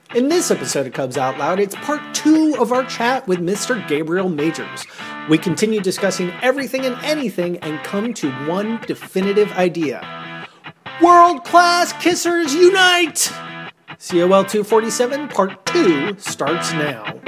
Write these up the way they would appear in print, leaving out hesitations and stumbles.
In this episode of Cubs Out Loud, it's part 2 of our chat with Mr. Gabriel Majors. We continue discussing everything and anything and come to one definitive idea. World-class kissers unite! COL 247 part 2 starts now.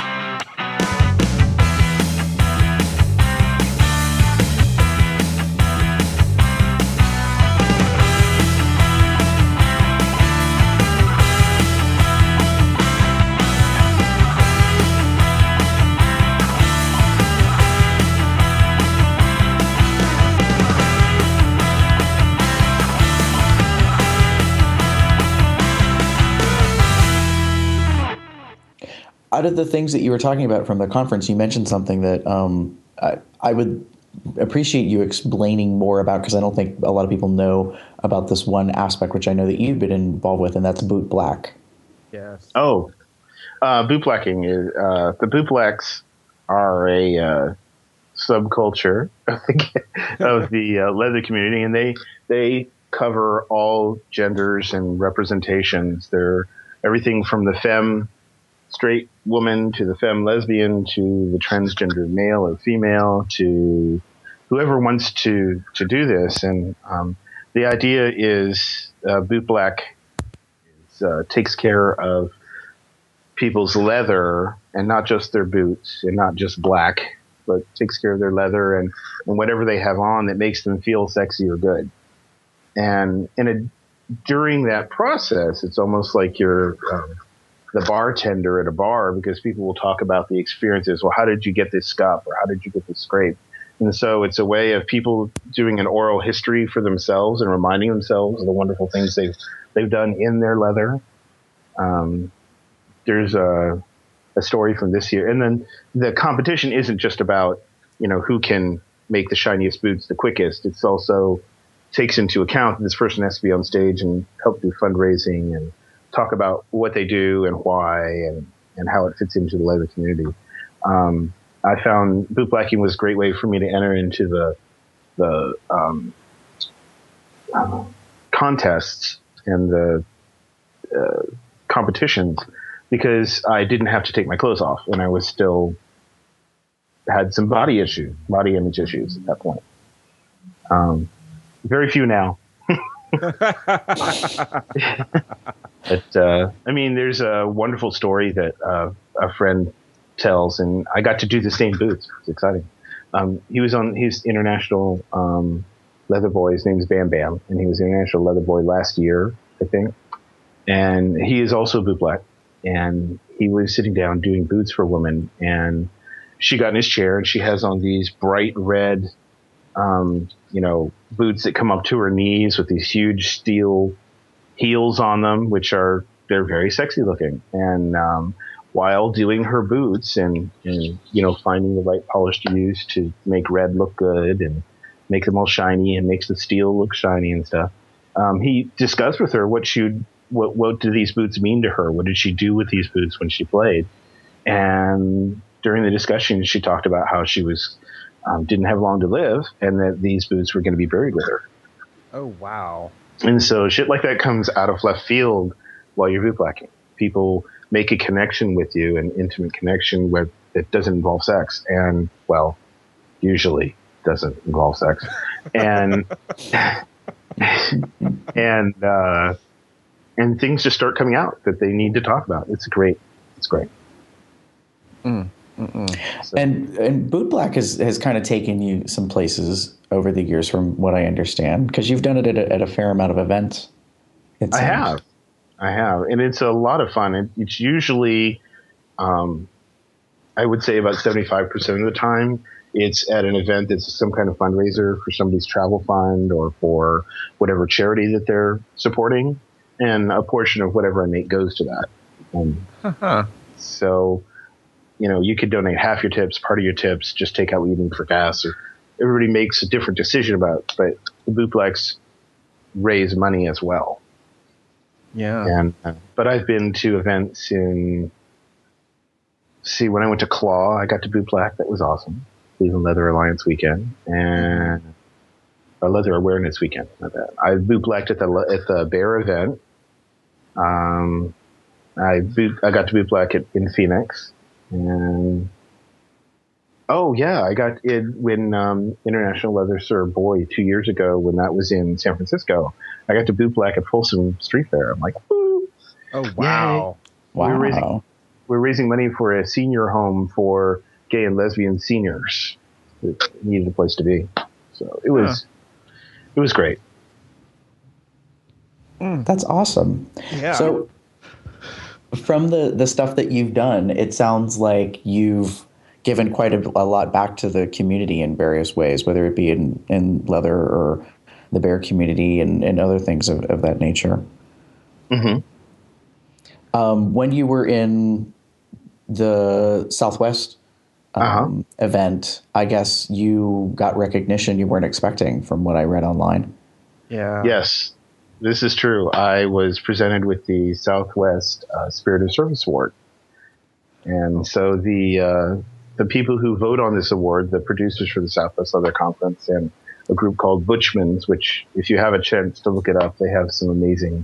Out of the things that you were talking about from the conference, you mentioned something that I would appreciate you explaining more about, because I don't think a lot of people know about this one aspect, which I know that you've been involved with, and that's boot black. Yes. Oh, boot blacking is the boot blacks are a subculture of the leather community, and they cover all genders and representations. They're everything from the femme straight woman to the femme lesbian to the transgender male or female to whoever wants to do this. And the idea is boot black takes care of people's leather and not just their boots and not just black, but takes care of their leather and whatever they have on that makes them feel sexy or good. And during that process, it's almost like you're the bartender at a bar, because people will talk about the experiences. Well, how did you get this scuff, or how did you get this scrape? And so it's a way of people doing an oral history for themselves and reminding themselves of the wonderful things they've done in their leather. There's a story from this year, and then the competition isn't just about who can make the shiniest boots the quickest. It's also takes into account that this person has to be on stage and help do fundraising and talk about what they do and why and how it fits into the leather community. I found boot blacking was a great way for me to enter into the contests and the competitions, because I didn't have to take my clothes off, and I was still had some body image issues at that point. Very few now. But there's a wonderful story that a friend tells, and I got to do the same boots. It's exciting. He was on his international leather boy. His name's Bam Bam, and he was international leather boy last year, I think. And he is also boot black. And he was sitting down doing boots for a woman, and she got in his chair, and she has on these bright red, boots that come up to her knees with these huge steel heels on them, they're very sexy looking. And while doing her boots and finding the right polish to use to make red look good and make them all shiny and makes the steel look shiny and stuff, he discussed with her what do these boots mean to her? What did she do with these boots when she played? And during the discussion, she talked about how she was didn't have long to live, and that these boots were going to be buried with her. Oh, wow. And so shit like that comes out of left field while you're boot blacking. People make a connection with you, an intimate connection that doesn't involve sex, and, well, usually doesn't involve sex. And and things just start coming out that they need to talk about. It's great. So. And boot black has kind of taken you some places over the years, from what I understand, because you've done it at a fair amount of events. I have, and it's a lot of fun. It's usually, I would say about 75% of the time, it's at an event that's some kind of fundraiser for somebody's travel fund or for whatever charity that they're supporting, and a portion of whatever I make goes to that. So, you could donate half your tips, part of your tips, just take out what you need for gas, or everybody makes a different decision about, but the boot blacks raise money as well. Yeah. But I've been to events when I went to Claw, I got to boot black. That was awesome. Cleveland Leather Alliance weekend and a Leather Awareness weekend. Not that. I boot blacked at the Bear event. I got to boot black in Phoenix, and I got it when International Leather served Boy 2 years ago when that was in San Francisco. I got to boot black at Folsom Street Fair. I'm like, woo! Oh wow! Wow. We're raising money for a senior home for gay and lesbian seniors that needed a place to be. So it was great. That's awesome. Yeah. So from the stuff that you've done, it sounds like you've given quite a lot back to the community in various ways, whether it be in leather or the bear community and other things of that nature. Mm-hmm. When you were in the Southwest event, I guess you got recognition you weren't expecting from what I read online. Yeah. Yes, this is true. I was presented with the Southwest Spirit of Service Award. And so the people who vote on this award, the producers for the Southwest Leather Conference and a group called Butchman's, which if you have a chance to look it up, they have some amazing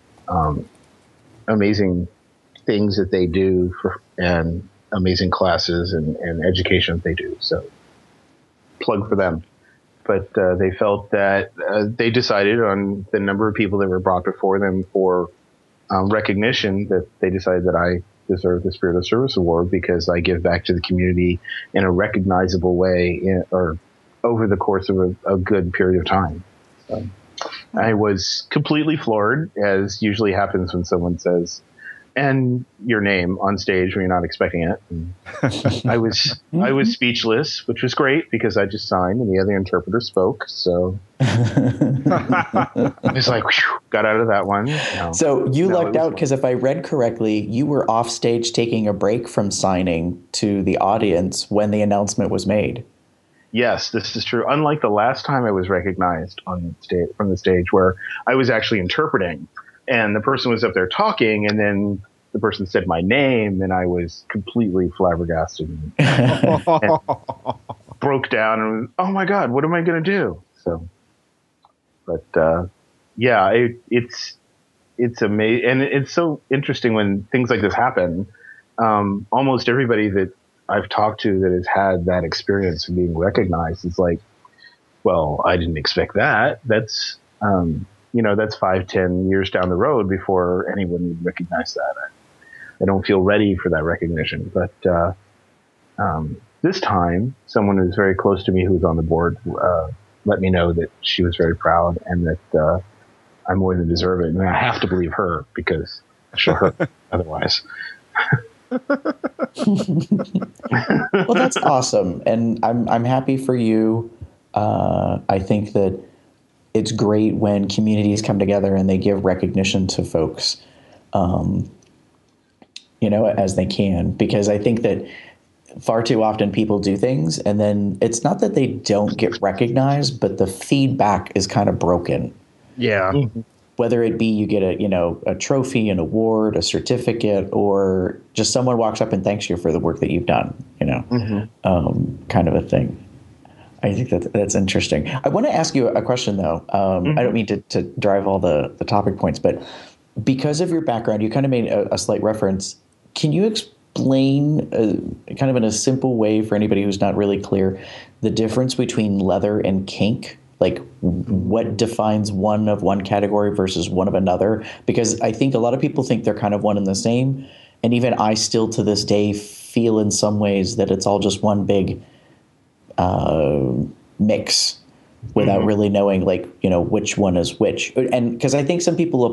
things that they do and amazing classes and education that they do. So plug for them. But they felt that they decided on the number of people that were brought before them for recognition that they decided that I deserve the Spirit of Service Award because I give back to the community in a recognizable way or over the course of a good period of time. So I was completely floored, as usually happens when someone says, and your name on stage when you're not expecting it. And I was speechless, which was great because I just signed and the other interpreter spoke. So I was like, whew, got out of that one. No. So you lucked out because if I read correctly, you were off stage taking a break from signing to the audience when the announcement was made. Yes, this is true. Unlike the last time I was recognized on stage, from the stage where I was actually interpreting and the person was up there talking and then the person said my name and I was completely flabbergasted and broke down and oh my God, what am I going to do? So, but it's amazing. And it's so interesting when things like this happen. Almost everybody that I've talked to that has had that experience of being recognized is like, well, I didn't expect that. That's, that's 5-10 years down the road before anyone would recognize that. I don't feel ready for that recognition. But this time, someone who's very close to me who was on the board let me know that she was very proud and that I more than deserve it. And I have to believe her because she'll hurt otherwise. Well, that's awesome, and I'm happy for you. I think that it's great when communities come together and they give recognition to folks, as they can, because I think that far too often people do things and then it's not that they don't get recognized, but the feedback is kind of broken. Yeah. Mm-hmm. Whether it be you get a trophy, an award, a certificate, or just someone walks up and thanks you for the work that you've done, kind of a thing. I think that's interesting. I want to ask you a question, though. I don't mean to drive all the topic points, but because of your background, you kind of made a slight reference. Can you explain kind of in a simple way for anybody who's not really clear the difference between leather and kink? Like what defines one of one category versus one of another? Because I think a lot of people think they're kind of one and the same. And even I still to this day feel in some ways that it's all just one big mix without really knowing which one is which. And because I think some people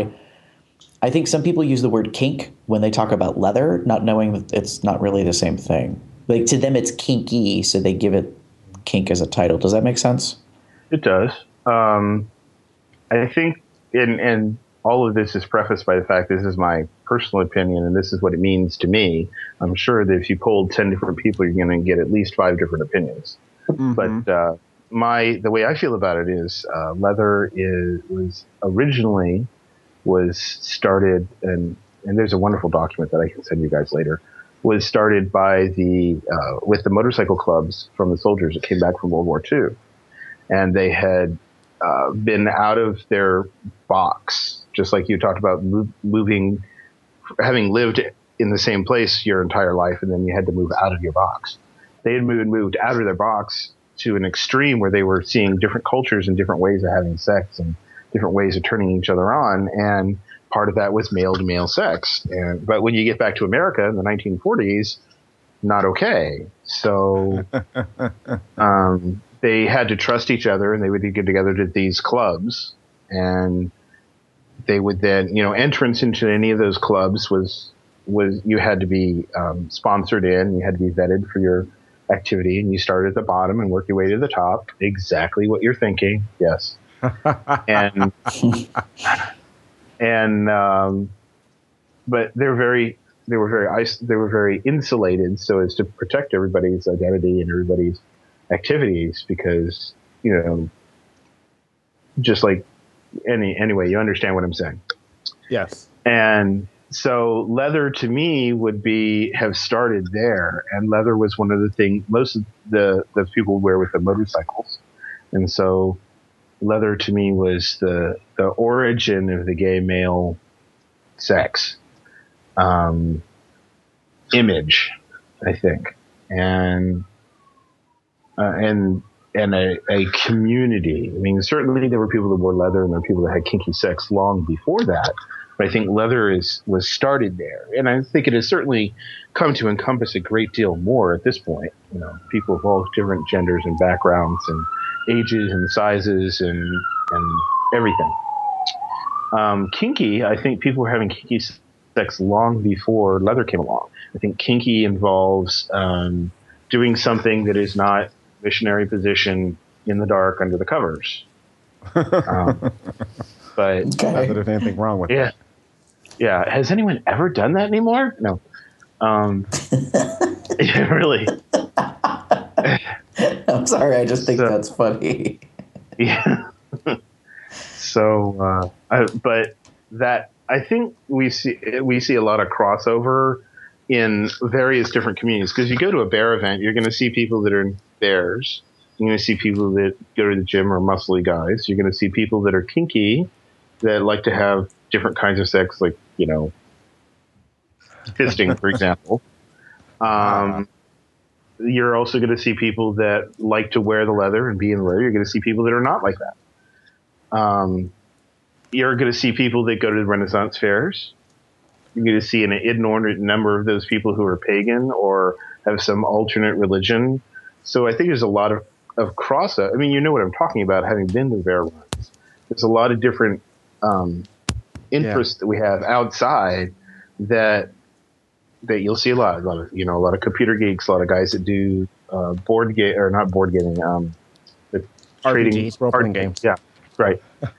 use the word kink when they talk about leather, not knowing that it's not really the same thing. Like to them it's kinky, so they give it kink as a title. Does that make sense? It does. I think, and all of this is prefaced by the fact this is my personal opinion and this is what it means to me. I'm sure that if you polled 10 different people, you're going to get at least 5 different opinions. Mm-hmm. But the way I feel about it is leather was started, and there's a wonderful document that I can send you guys later, was started by with the motorcycle clubs from the soldiers that came back from World War II. And they had been out of their box, just like you talked about moving having lived in the same place your entire life, and then you had to move out of your box. They had moved out of their box to an extreme where they were seeing different cultures and different ways of having sex and different ways of turning each other on. And part of that was male to male sex. But when you get back to America in the 1940s, not okay. So they had to trust each other, and they would get together to these clubs, and they would then, entrance into any of those clubs was you had to be sponsored in, you had to be vetted for your activity, and you started at the bottom and work your way to the top. Exactly what you're thinking. Yes. and but they were very insulated so as to protect everybody's identity and everybody's activities, because just like anyway, you understand what I'm saying. Yes. And so leather to me would have started there, and leather was one of the things most of the people wear with the motorcycles, and so leather to me was the origin of the gay male sex image, I think, and a community. I mean, certainly there were people that wore leather, and there were people that had kinky sex long before that. But I think leather was started there, and I think it has certainly come to encompass a great deal more at this point. People of all different genders and backgrounds and ages and sizes and everything. Kinky, I think people were having kinky sex long before leather came along. I think kinky involves doing something that is not missionary position in the dark under the covers. But not that there's anything wrong with that. Yeah. Has anyone ever done that anymore? No. Yeah, really. I'm sorry. I just think that's funny. Yeah. So, but that, I think we see a lot of crossover in various different communities, because you go to a bear event, you're going to see people that are in bears. You're going to see people that go to the gym or muscly guys. You're going to see people that are kinky that like to have different kinds of sex, like, fisting, for example. You're also going to see people that like to wear the leather and be in the leather. You're going to see people that are not like that. You're going to see people that go to the Renaissance fairs. You're going to see an inordinate number of those people who are pagan or have some alternate religion. So I think there's a lot of crossover. I mean, you know what I'm talking about, having been to bear runs. There's a lot of different interests that we have outside that you'll see a lot of a lot of computer geeks, a lot of guys that do board game or not board gaming, the trading role-playing games. Yeah, right.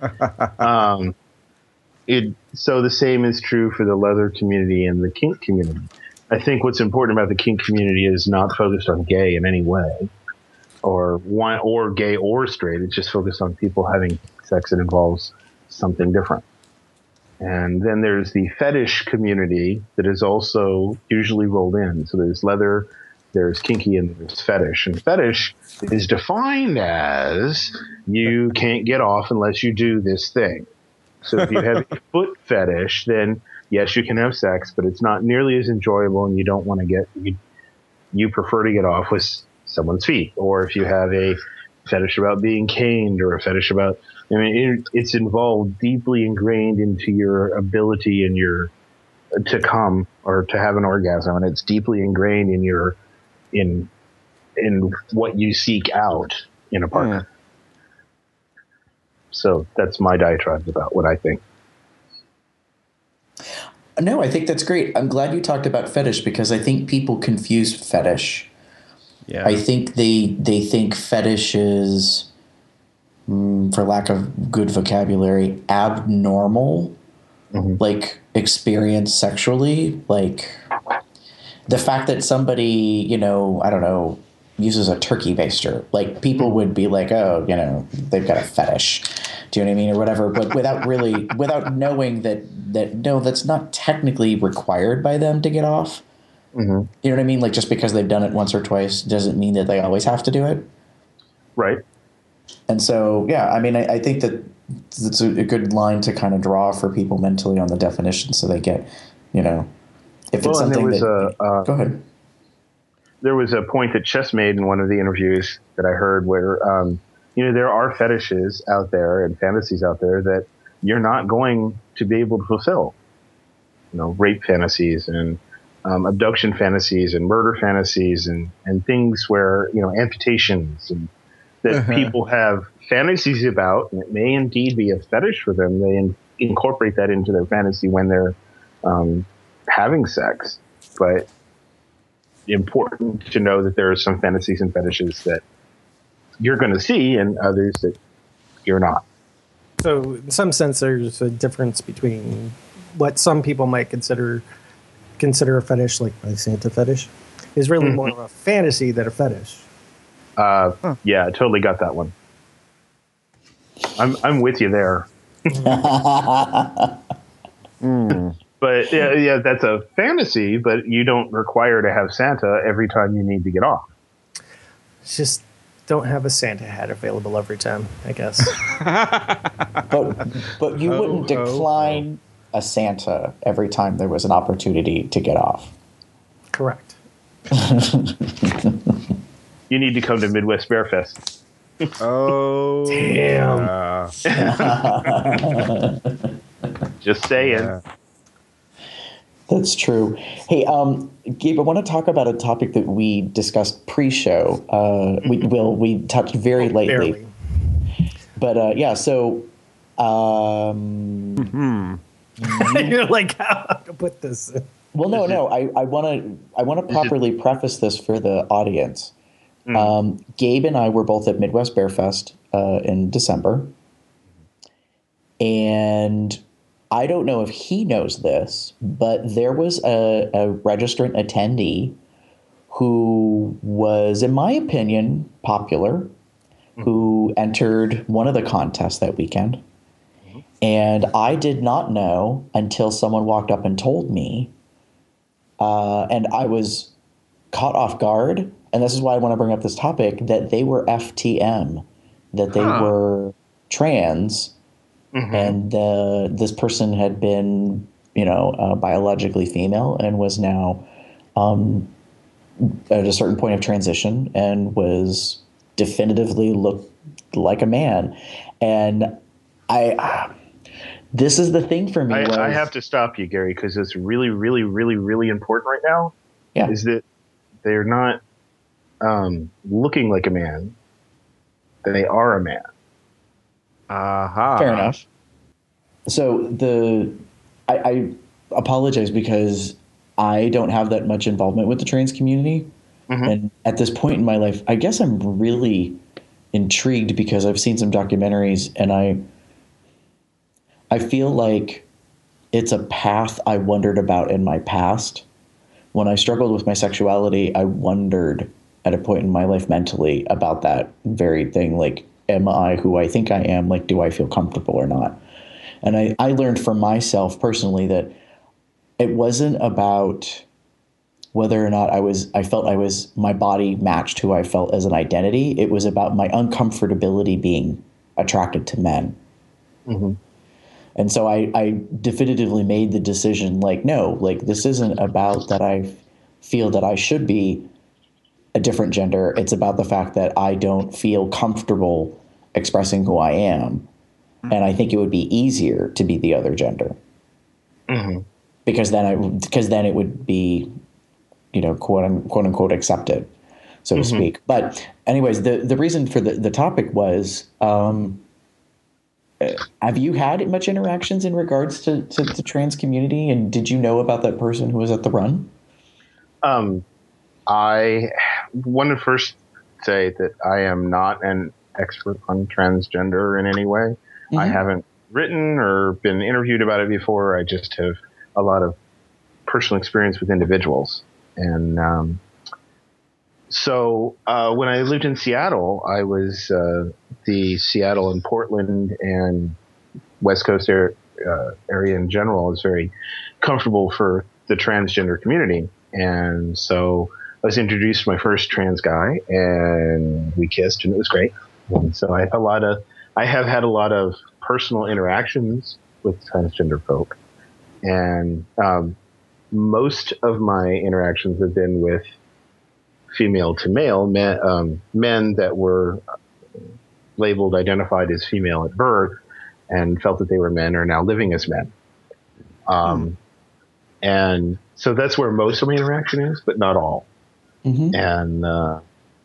So the same is true for the leather community and the kink community. I think what's important about the kink community is not focused on gay in any way, or gay or straight. It's just focused on people having sex that involves something different. And then there's the fetish community that is also usually rolled in. So there's leather, there's kinky, and there's fetish. And fetish is defined as you can't get off unless you do this thing. So if you have a foot fetish, then yes, you can have sex, but it's not nearly as enjoyable, and you don't want to you prefer to get off with someone's feet. Or if you have a fetish about being caned, or a fetish about, it's involved, deeply ingrained into your ability and to come or to have an orgasm, and it's deeply ingrained in what you seek out in a partner. So that's my diatribe about what I think. No, I think that's great. I'm glad you talked about fetish, because I think people confuse fetish. Yeah. I think they think fetish is, for lack of good vocabulary, abnormal, like experience sexually. Like the fact that somebody, I don't know, uses a turkey baster, like people would be like, oh, they've got a fetish. Do you know what I mean? Or whatever, but without knowing that no, that's not technically required by them to get off. Mm-hmm. You know what I mean? Like just because they've done it once or twice doesn't mean that they always have to do it. Right. And so, yeah, I think that it's a good line to kind of draw for people mentally on the definition, so they get you know, if it's something that go ahead. There was a point that Chess made in one of the interviews that I heard where, there are fetishes out there and fantasies out there that you're not going to be able to fulfill. Rape fantasies and abduction fantasies and murder fantasies and things where, amputations and that people have fantasies about, and it may indeed be a fetish for them. They incorporate that into their fantasy when they're having sex. But important to know that there are some fantasies and fetishes that you're going to see and others that you're not. So in some sense, there's a difference between what some people might consider a fetish, like my Santa fetish, is really more of a fantasy than a fetish. Yeah, I totally got that one. I'm with you there. But yeah, that's a fantasy, but you don't require to have Santa every time you need to get off. Just don't have a Santa hat available every time, I guess. but you wouldn't decline a Santa every time there was an opportunity to get off. Correct. You need to come to Midwest Bear Fest. Oh, damn! Just saying. Yeah. That's true. Hey, Gabe, I want to talk about a topic that we discussed pre-show. We touched very lightly, barely. But yeah. So, you're like, how to put this? Well, no. I want to properly preface this for the audience. Gabe and I were both at Midwest Bear Fest in December, and I don't know if he knows this, but there was a registrant attendee who was, in my opinion, popular, who entered one of the contests that weekend. And I did not know until someone walked up and told me, and I was caught off guard. And this is why I want to bring up this topic, that they were FTM, that they were trans. And this person had been, biologically female and was now at a certain point of transition and was definitively looked like a man. And this is the thing for me. I have to stop you, Gary, because it's really, really, really, really important right now. Yeah. Is that they're not looking like a man. They are a man. Fair enough. So I apologize because I don't have that much involvement with the trans community. And at this point in my life, I guess I'm really intrigued because I've seen some documentaries and I feel like it's a path I wondered about in my past. When I struggled with my sexuality, I wondered at a point in my life mentally about that very thing. Like, am I who I think I am? Like, do I feel comfortable or not? And I learned for myself personally that it wasn't about whether or not I felt my body matched who I felt as an identity. It was about my uncomfortability being attracted to men. And so I definitively made the decision, like, no, like, this isn't about that I feel that I should be a different gender. It's about the fact that I don't feel comfortable expressing who I am. And I think it would be easier to be the other gender. Because then it would be, quote unquote accepted, so to speak. But anyways, the reason for the topic was, have you had much interactions in regards to the trans community? And did you know about that person who was at the run? I want to first say that I am not an expert on transgender in any way. I haven't written or been interviewed about it before. I just have a lot of personal experience with individuals. And so when I lived in Seattle, I was the Seattle and Portland and West Coast area in general is very comfortable for the transgender community. And so I was introduced to my first trans guy and we kissed and it was great. And so I have had a lot of personal interactions with transgender folk. And most of my interactions have been with female to male men that were identified as female at birth and felt that they were men are now living as men. And so that's where most of my interaction is, but not all. Mm-hmm. And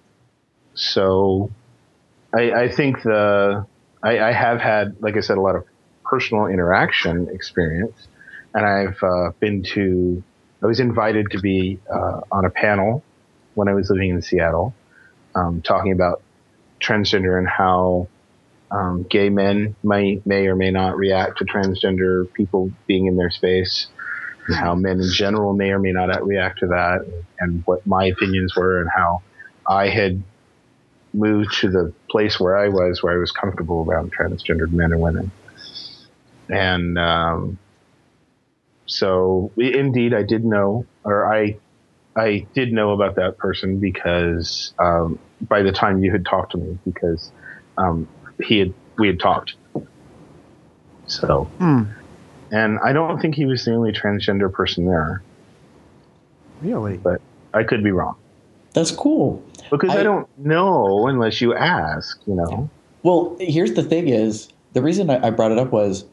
so I think I have had, like I said, a lot of personal interaction experience. And I was invited to be on a panel when I was living in Seattle, talking about transgender and how gay men may or may not react to transgender people being in their space, and how men in general may or may not react to that, and what my opinions were, and how I had moved to the place where I was comfortable around transgendered men and women. And so indeed I did know, or I did know about that person because by the time you had talked to me, because we had talked. So, and I don't think he was the only transgender person there. Really? But I could be wrong. That's cool. Because I don't know unless you ask, you know. Well, here's the thing is, the reason I brought it up was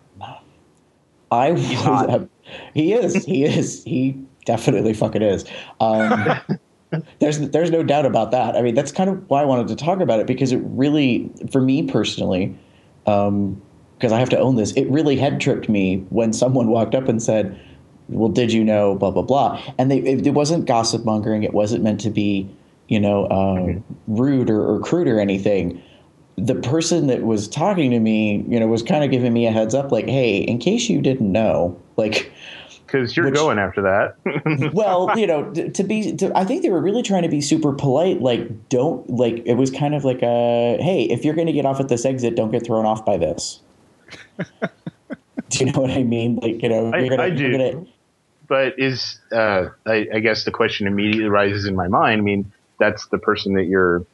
he is. He definitely fucking is. There's no doubt about that. I mean, that's kind of why I wanted to talk about it, because it really, for me personally, because I have to own this, it really head tripped me when someone walked up and said, well, did you know, blah, blah, blah. And it wasn't gossip mongering. It wasn't meant to be, rude or crude or anything. The person that was talking to me, was kind of giving me a heads up, like, hey, in case you didn't know, like, because you're going after that. Well, I think they were really trying to be super polite. Like, it was kind of like hey, if you're going to get off at this exit, don't get thrown off by this. Do you know what I mean? Like, I do. But I guess the question immediately rises in my mind. I mean, that's the person that you're,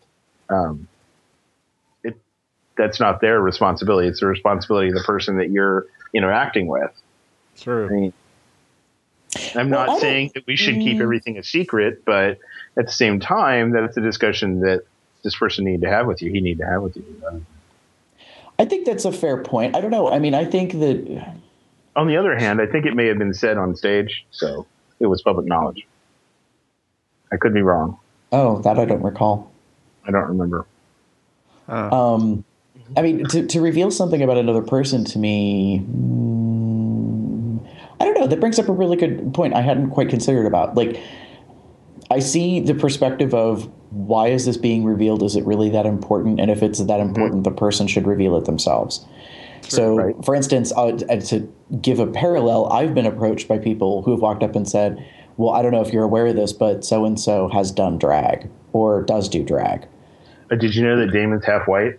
that's not their responsibility. It's the responsibility of the person that you're interacting with. True. I mean, I'm not saying that we should keep everything a secret, but at the same time, that's a discussion that this person needed to have with you. He needed to have with you. I think that's a fair point. I don't know. I mean, I think that. On the other hand, I think it may have been said on stage, so it was public knowledge. I could be wrong. Oh, that I don't recall. I don't remember. I mean, to reveal something about another person to me, I don't know. That brings up a really good point I hadn't quite considered about. Like, I see the perspective of, why is this being revealed? Is it really that important? And if it's that important, the person should reveal it themselves. True, so, right. For instance, to give a parallel, I've been approached by people who have walked up and said, well, I don't know if you're aware of this, but so-and-so has done drag or does do drag. Did you know that Damon's half white?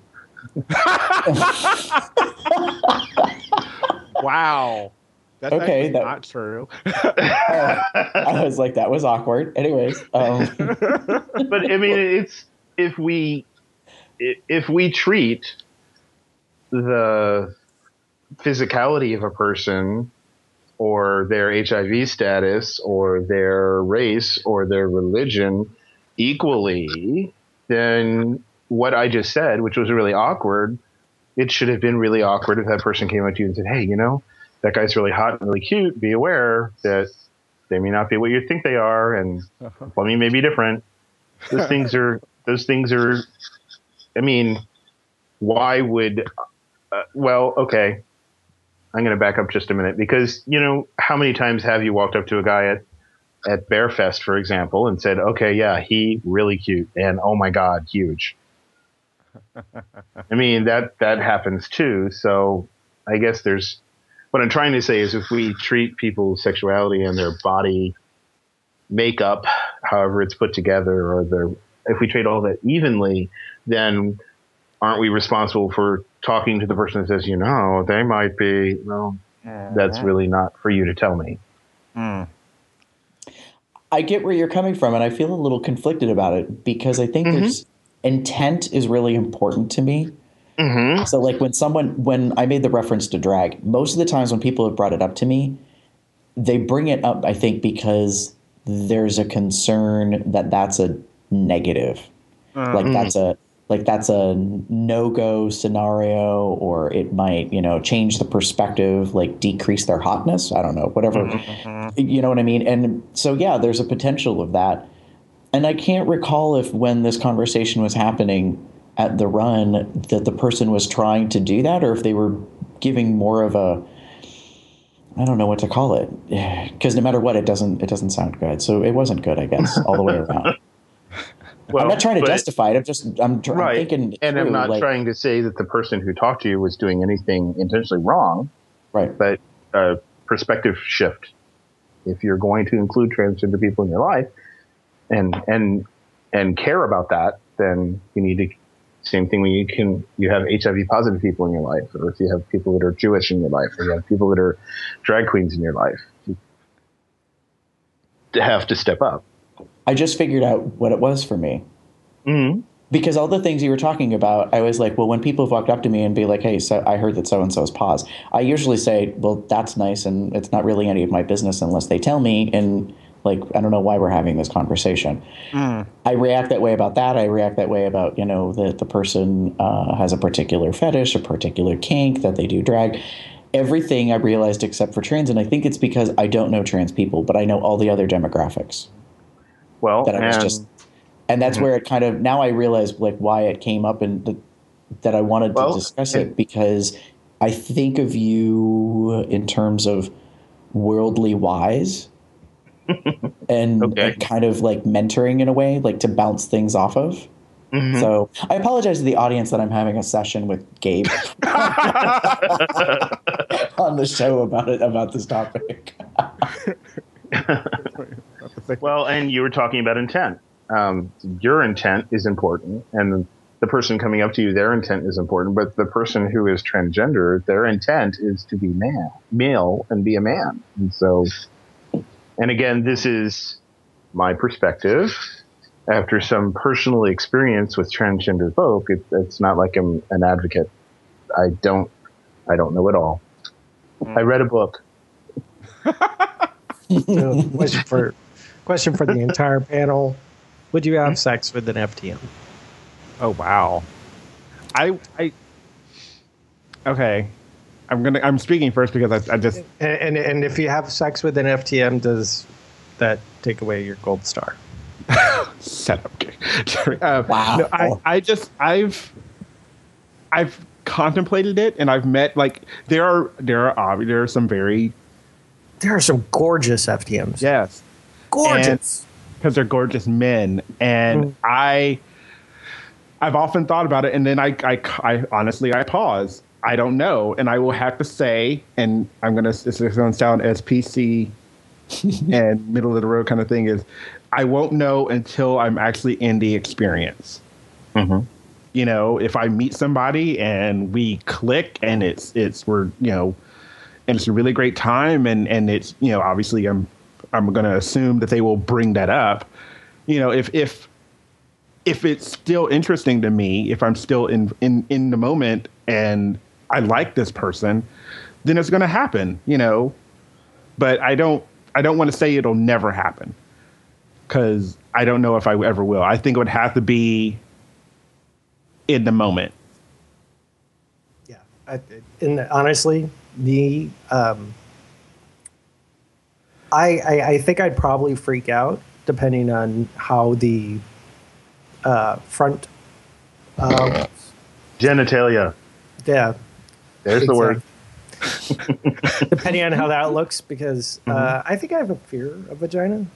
Wow. That's okay, not true. I was like, that was awkward. Anyways. But I mean, it's if we treat the physicality of a person or their HIV status or their race or their religion equally, then what I just said, which was really awkward, it should have been really awkward if that person came up to you and said, hey, that guy's really hot and really cute. Be aware that they may not be what you think they are, and plumbing may be different. Those things are. I mean, why would? Well, okay. I'm going to back up just a minute, because how many times have you walked up to a guy at Bear Fest, for example, and said, "Okay, yeah, he really cute, and oh my God, huge." I mean, that happens too. So I guess what I'm trying to say is, if we treat people's sexuality and their body makeup, however it's put together, or if we treat all that evenly, then aren't we responsible for talking to the person that says, they might be, that's really not for you to tell me. I get where you're coming from, and I feel a little conflicted about it, because I think there's intent is really important to me. Mm-hmm. So like when I made the reference to drag, most of the times when people have brought it up to me, they bring it up, I think, because there's a concern that that's a negative. That's a no-go scenario, or it might, change the perspective, like decrease their hotness. I don't know, whatever. You know what I mean? And so, yeah, there's a potential of that. And I can't recall if when this conversation was happening at the run that the person was trying to do that, or if they were giving more of a, I don't know what to call it, because no matter what, it doesn't sound good. So it wasn't good, I guess, all the way around. Well, I'm not trying to justify it. I'm thinking, and I'm not trying to say that the person who talked to you was doing anything intentionally wrong. Right. But perspective shift. If you're going to include transgender people in your life, and care about that, then you need to. Same thing when you have HIV positive people in your life, or if you have people that are Jewish in your life, or you have people that are drag queens in your life, you have to step up. I just figured out what it was for me. Mm-hmm. Because all the things you were talking about, I was like, well, when people walked up to me and be like, hey, so I heard that so-and-so is pause, I usually say, well, that's nice, and it's not really any of my business unless they tell me, and like, I don't know why we're having this conversation. I react that way about that. I react that way about, that the person has a particular fetish, a particular kink, that they do drag. Everything I realized except for trans, and I think it's because I don't know trans people, but I know all the other demographics. Well, and that's where it kind of, now I realize like why it came up and that I wanted to discuss it, because I think of you in terms of worldly wise. and kind of like mentoring in a way, like to bounce things off of. Mm-hmm. So I apologize to the audience that I'm having a session with Gabe on the show about this topic. Well, and you were talking about intent. Your intent is important, and the person coming up to you, their intent is important, but the person who is transgender, their intent is to be male and be a man. And so, and again, this is my perspective. After some personal experience with transgender folk, it's not like I'm an advocate. I don't know it all. I read a book. So, question for the entire panel: would you have sex with an FTM? Oh wow! Okay. I'm speaking first because I just and if you have sex with an FTM, does that take away your gold star? Set up, Jerry. Wow. No, I've contemplated it, and I've met there are some gorgeous FTMs. Yes, gorgeous, because they're gorgeous men, and I've often thought about it, and then I honestly pause. I don't know, and I will have to say, and it's going to sound as PC and middle of the road kind of thing, is I won't know until I'm actually in the experience. Mm-hmm. You know, if I meet somebody and we click and we're and it's a really great time, and it's, obviously I'm going to assume that they will bring that up. If it's still interesting to me, if I'm still in the moment and I like this person, then it's going to happen, but I don't want to say it'll never happen, because I don't know if I ever will. I think it would have to be in the moment. Yeah. Honestly, I think I'd probably freak out depending on how the front genitalia. Yeah. There's the word. Depending on how that looks, because I think I have a fear of vagina.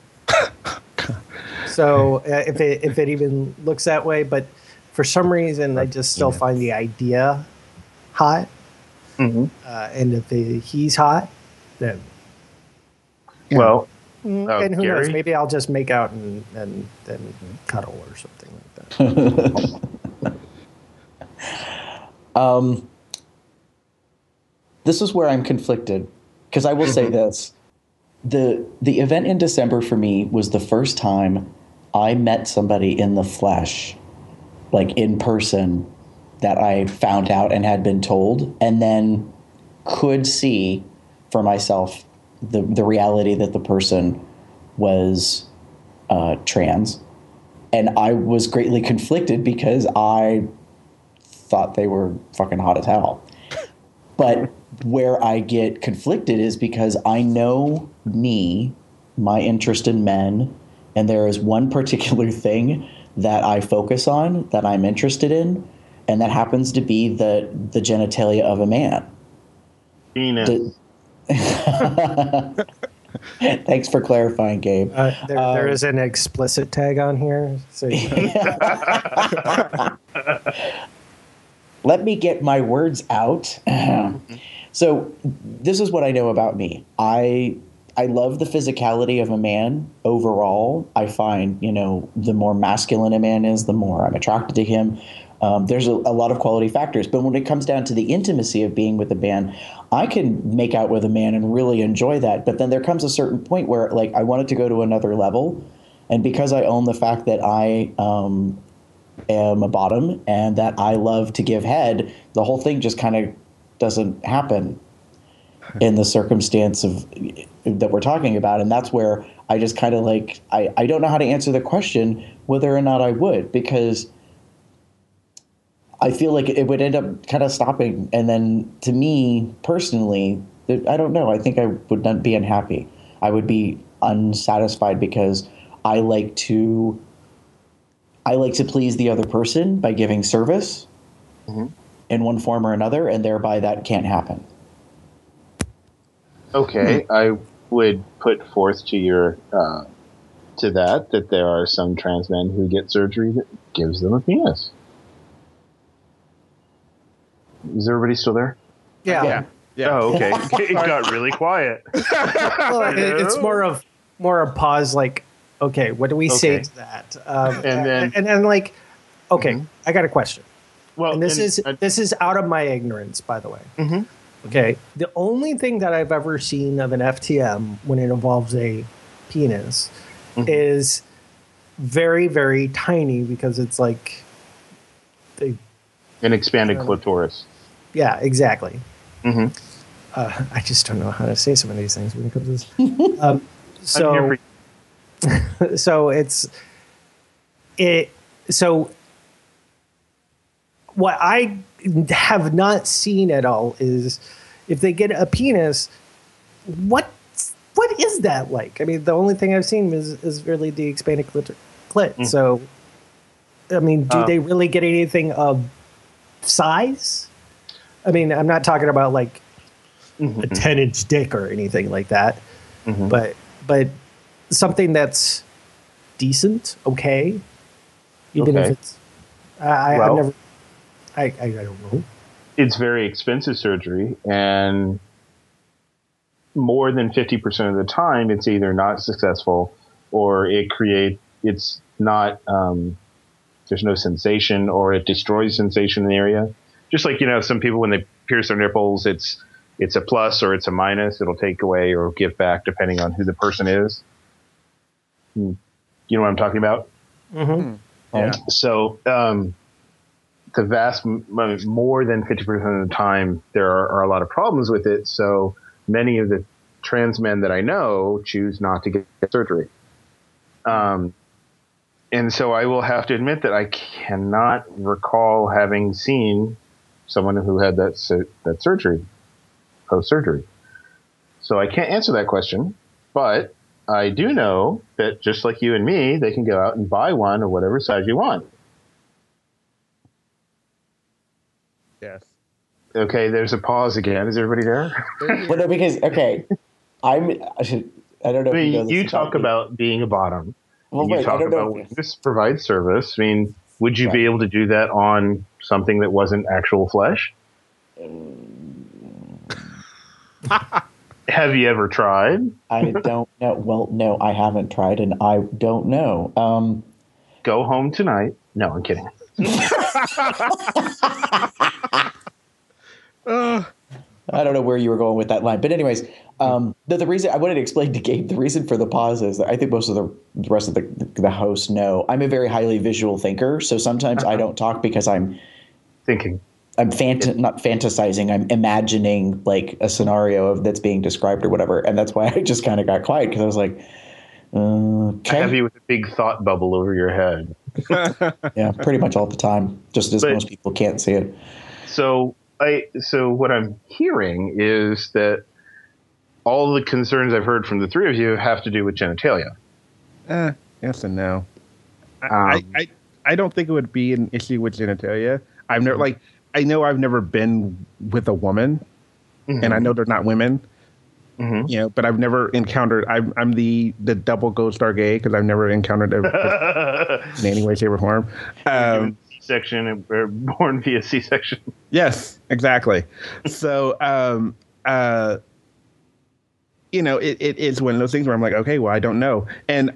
So if it even looks that way, but for some reason I just still find the idea hot. Mm-hmm. And if he's hot, then well, and who knows? Maybe I'll just make out and then cuddle or something like that. This is where I'm conflicted, because I will say this. The event in December for me was the first time I met somebody in the flesh, like in person, that I found out and had been told, and then could see for myself the reality that the person was trans, and I was greatly conflicted because I thought they were fucking hot as hell. But where I get conflicted is because I know my interest in men, and there is one particular thing that I focus on that I'm interested in, and that happens to be the genitalia of a man. Penis. Thanks for clarifying, Gabe. There is an explicit tag on here. So let me get my words out. So this is what I know about me. I love the physicality of a man overall. I find, the more masculine a man is, the more I'm attracted to him. There's a lot of quality factors. But when it comes down to the intimacy of being with a man, I can make out with a man and really enjoy that. But then there comes a certain point where, like, I want it to go to another level. And because I own the fact that I am a bottom and that I love to give head, the whole thing just kind of doesn't happen in the circumstance that we're talking about. And that's where I just kind of I don't know how to answer the question whether or not I would, because I feel like it would end up kind of stopping. And then to me personally, I don't know. I think I would not be unhappy. I would be unsatisfied because I like to please the other person by giving service in one form or another, and thereby that can't happen. Okay, I would put forth to your to that there are some trans men who get surgery that gives them a penis. Is everybody still there? yeah. Oh, okay. It got really quiet. Well, it's more of pause. Like, okay, what do we say to that? And then like, okay, I got a question. Well, and this is out of my ignorance, by the way. Okay, the only thing that I've ever seen of an FTM when it involves a penis is very, very tiny, because it's like an expanded clitoris. Yeah, exactly. I just don't know how to say some of these things when it comes to this. So what I have not seen at all is if they get a penis, what is that like? I mean, the only thing I've seen is really the expanded clit. So, I mean, do they really get anything of size? I mean, I'm not talking about like a 10-inch dick or anything like that, but something that's decent, okay, even if it's I don't know. It's very expensive surgery, and more than 50% of the time, it's either not successful or it's not. There's no sensation, or it destroys sensation in the area. Just like, some people, when they pierce their nipples, it's a plus or it's a minus. It'll take away or give back depending on who the person is. You know what I'm talking about? Yeah. So the vast, more than 50% of the time, there are a lot of problems with it. So many of the trans men that I know choose not to get surgery. And so I will have to admit that I cannot recall having seen someone who had that surgery, post-surgery. So I can't answer that question, but I do know that just like you and me, they can go out and buy one of whatever size you want. Yes. Okay, there's a pause again. Is everybody there? Well, no, because I don't know. I mean, you talk about being a bottom. Well, you talk about this provides service. I mean, would you be able to do that on something that wasn't actual flesh? Have you ever tried? I don't know. Well, no, I haven't tried, and I don't know. Go home tonight. No, I'm kidding. I don't know where you were going with that line, but anyways, the reason I wanted to explain to Gabe, the reason for the pause is that I think most of the rest of the hosts know I'm a very highly visual thinker. So sometimes I don't talk because I'm thinking. I'm not fantasizing. I'm imagining like a scenario of that's being described or whatever, and that's why I just kind of got quiet because I was like, okay. I have you with a big thought bubble over your head. Yeah, pretty much all the time. Just as most people can't see it. So what I'm hearing is that all the concerns I've heard from the three of you have to do with genitalia. Yes and no. I don't think it would be an issue with genitalia. I've never I know I've never been with a woman, and I know they're not women. You know, but I've never encountered. I'm the double gold star gay because I've never encountered in any way, shape, or form. C-section or born via C-section. Yes, exactly. So, you know, it's one of those things where I'm like, okay, well, I don't know, and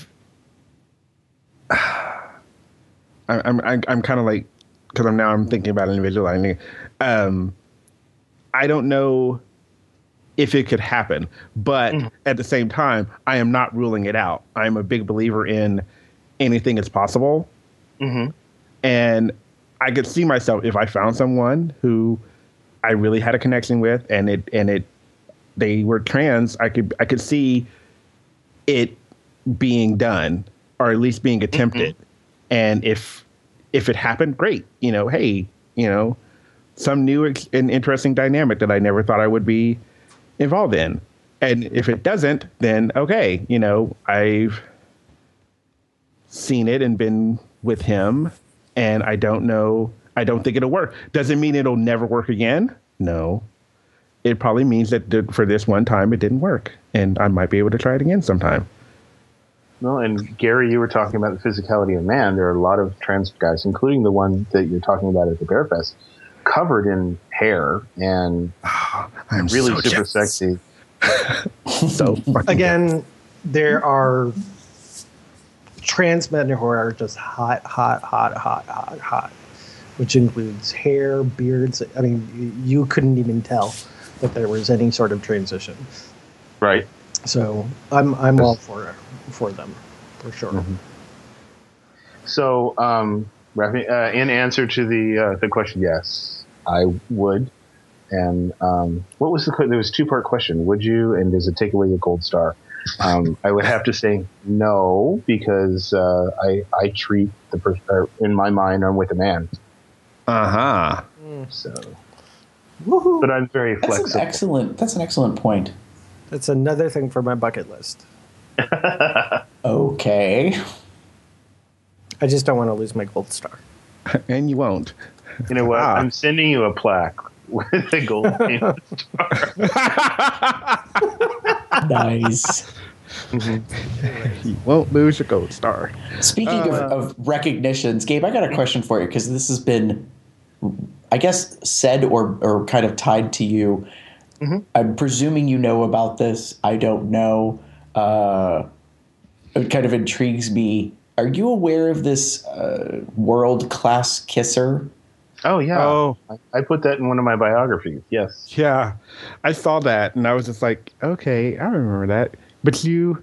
I'm kind of like, because I'm thinking about it and visualizing. I don't know if it could happen, but at the same time, I am not ruling it out. I'm a big believer in anything is possible, and I could see myself if I found someone who I really had a connection with, and they were trans. I could see it being done, or at least being attempted. And if it happened, great. You know, hey, you know, some new and interesting dynamic that I never thought I would be involved in. And if it doesn't, then okay, you know, I've seen it and been with him, and I don't know. I don't think it'll work. Doesn't mean it'll never work again. No. It probably means that for this one time it didn't work, and I might be able to try it again sometime. Well, and Gary, you were talking about the physicality of man. There are a lot of trans guys, including the one that you're talking about at the Bear Fest, covered in hair and I'm really so super jealous. sexy. So Again, there are trans men who are just hot, which includes hair, beards. I mean, you couldn't even tell that there was any sort of transition. Right. So I'm all for them, for sure. So, in answer to the question, yes, I would. And what was there was a 2-part question. Would you, and does it take away the gold star? I would have to say no, because I treat the person, in my mind, I'm with a man. So, Woohoo. but I'm very flexible. That's an excellent point. That's another thing for my bucket list. Okay. I just don't want to lose my gold star. And you won't. You know what? I'm sending you a plaque with a gold star. Nice. You won't lose your gold star. Speaking of recognitions, Gabe, I got a question for you, because this has been, I guess, said or kind of tied to you. I'm presuming you know about this. I don't know. It kind of intrigues me. Are you aware of this world-class kisser? Oh, yeah. Oh. I put that in one of my biographies. Yes. Yeah, I saw that and I was just like, okay, I remember that. But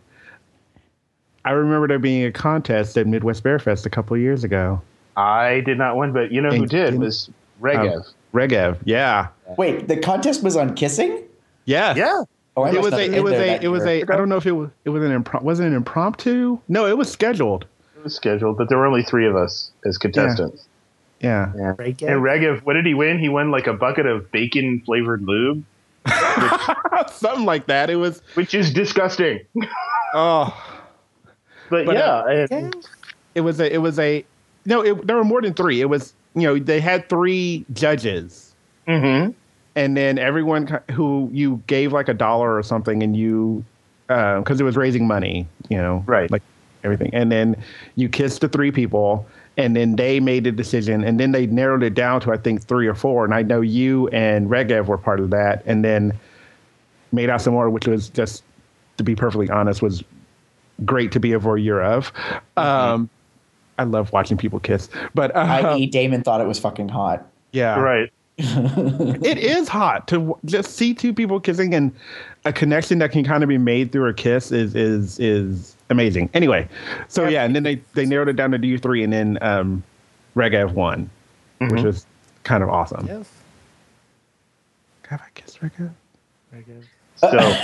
I remember there being a contest at Midwest Bear Fest a couple of years ago. I did not win, but you know who did was Regev. Regev, yeah. Wait, the contest was on kissing? Yes. Yeah. Oh, It was a I don't know if it was an wasn't an impromptu? No, it was scheduled. It was scheduled, but there were only 3 of us as contestants. Yeah. Yeah. Regev? And Regev, what did he win? He won like a bucket of bacon flavored lube, Something like that. It was which is disgusting. but yeah, there were more than 3. It was, you know, they had 3 judges. And then everyone who you gave like $1 or something, and you, because it was raising money, you know, Right. like everything. And then you kissed the 3 people, and then they made a decision, and then they narrowed it down to, I think, 3 or 4. And I know you and Regev were part of that. And then Made Out Some More, which was just, to be perfectly honest, was great to be a voyeur of. I love watching people kiss, but I.e. Damon thought it was fucking hot. yeah, right. it is hot to just see 2 people kissing, and a connection that can kind of be made through a kiss is amazing. Anyway, so yeah, and then they narrowed it down to do 3, and then Regev won, which was kind of awesome. Yes. Have I kissed Rick? So,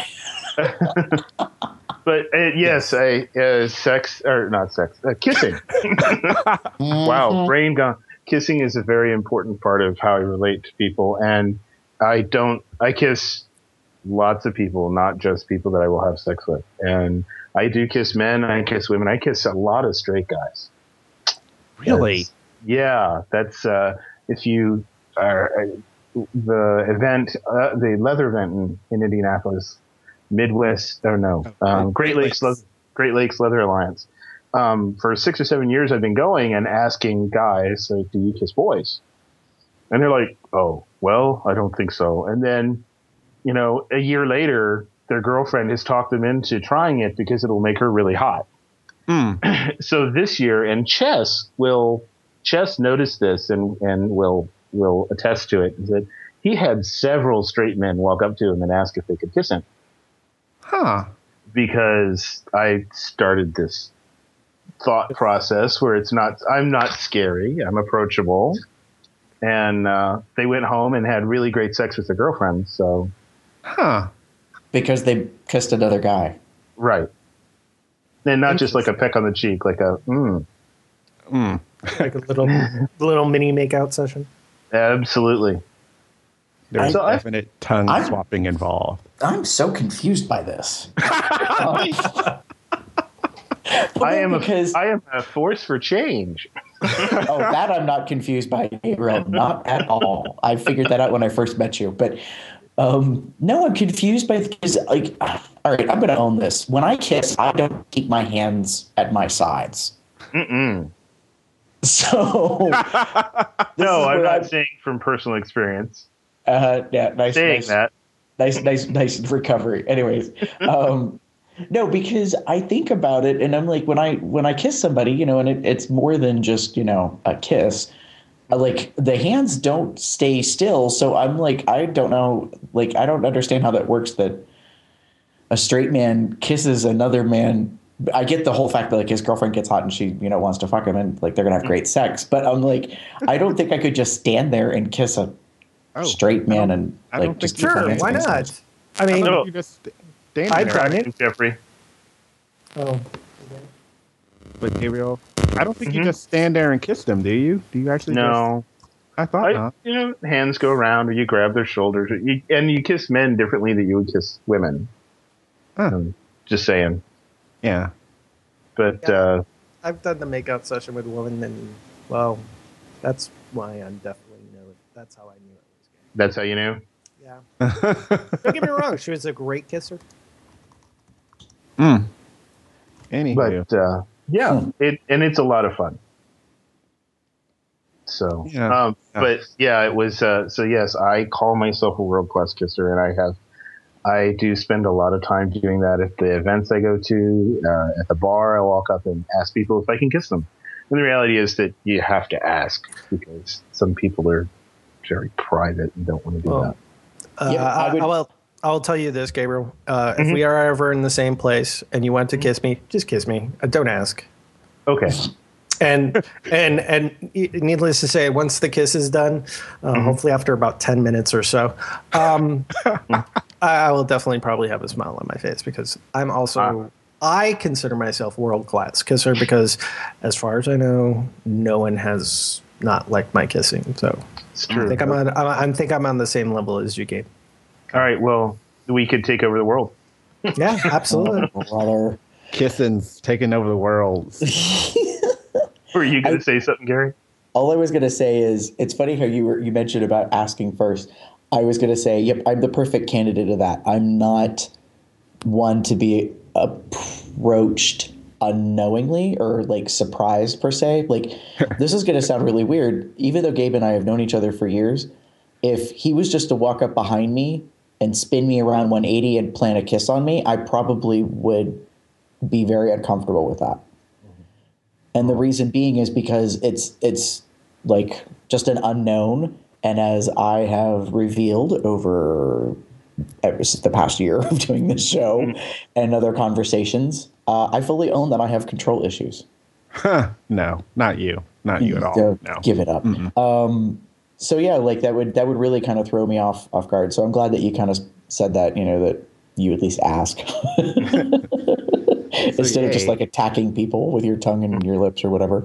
but yes, sex or not sex, kissing. Wow, brain gone. Kissing is a very important part of how I relate to people, and I kiss lots of people, not just people that I will have sex with. And I do kiss men, I kiss women, I kiss a lot of straight guys. Really? That's if you are the event, the leather event in Indianapolis, Midwest. Great Lakes Leather Alliance. For 6 or 7 years, I've been going and asking guys, like, "Do you kiss boys?" And they're like, "Oh, well, I don't think so." And then, a year later, their girlfriend has talked them into trying it because it'll make her really hot. So this year, and Chess noticed this and will attest to it, is that he had several straight men walk up to him and ask if they could kiss him. Huh. Because I started this thought process where I'm not scary, I'm approachable. And they went home and had really great sex with their girlfriend. So, because they kissed another guy, right? And not just like a peck on the cheek, like a like a little mini makeout session. Absolutely. There's definite tongue swapping involved. I'm so confused by this. I am a force for change. Oh, that I'm not confused by, Gabriel. Not at all. I figured that out when I first met you. But no, I'm confused by because, like, all right, I'm going to own this. When I kiss, I don't keep my hands at my sides. So no, I'm not saying from personal experience. Yeah, nice recovery. Anyways, no, because I think about it, and I'm like, when I kiss somebody, and it's more than just a kiss. Like, the hands don't stay still, so I'm like, I don't know, like, I don't understand how that works. That a straight man kisses another man. I get the whole fact that, like, his girlfriend gets hot and she wants to fuck him, and, like, they're gonna have great sex. But I'm like, I don't think I could just stand there and kiss a straight man and like just sure, why not? I mean, you just stand I've there. done it. Jeffrey. Oh, But Gabriel, I don't think you just stand there and kiss them, do you? Do you actually? No. I thought not. Hands go around, or you grab their shoulders, and you kiss men differently than you would kiss women. Just saying. Yeah. But I've done the makeout session with a woman, and well, that's why I'm definitely know it. That's how I knew it was gay. That's how you knew? Yeah. Don't get me wrong, she was a great kisser. Anywho. But it's a lot of fun. So, but yeah, it was. So yes, I call myself a world-class kisser, and I do spend a lot of time doing that at the events I go to. At the bar, I walk up and ask people if I can kiss them. And the reality is that you have to ask because some people are very private and don't want to do that. I'll tell you this, Gabriel. If we are ever in the same place and you want to kiss me, just kiss me. Don't ask. Okay. And needless to say, once the kiss is done, hopefully after about 10 minutes or so, I will definitely probably have a smile on my face because I'm also I consider myself world-class kisser because, as far as I know, no one has not liked my kissing. So it's true. I think I'm on the same level as you, Gabe. All right. Well, we could take over the world. Yeah, absolutely. Brother. Kissing's taking over the world. Were you going to say something, Gary? All I was going to say is it's funny how you mentioned about asking first. I was going to say, yep, I'm the perfect candidate of that. I'm not one to be approached unknowingly or like surprised per se. Like, this is going to sound really weird. Even though Gabe and I have known each other for years, if he was just to walk up behind me and spin me around 180 and plant a kiss on me, I probably would be very uncomfortable with that. And the reason being is because it's like just an unknown. And as I have revealed over the past year of doing this show and other conversations, I fully own that I have control issues. No, not you. Not you at all. No. Give it up. So yeah, like that would really kind of throw me off guard. So I'm glad that you kind of said that, that you at least ask instead of just like attacking people with your tongue and your lips or whatever.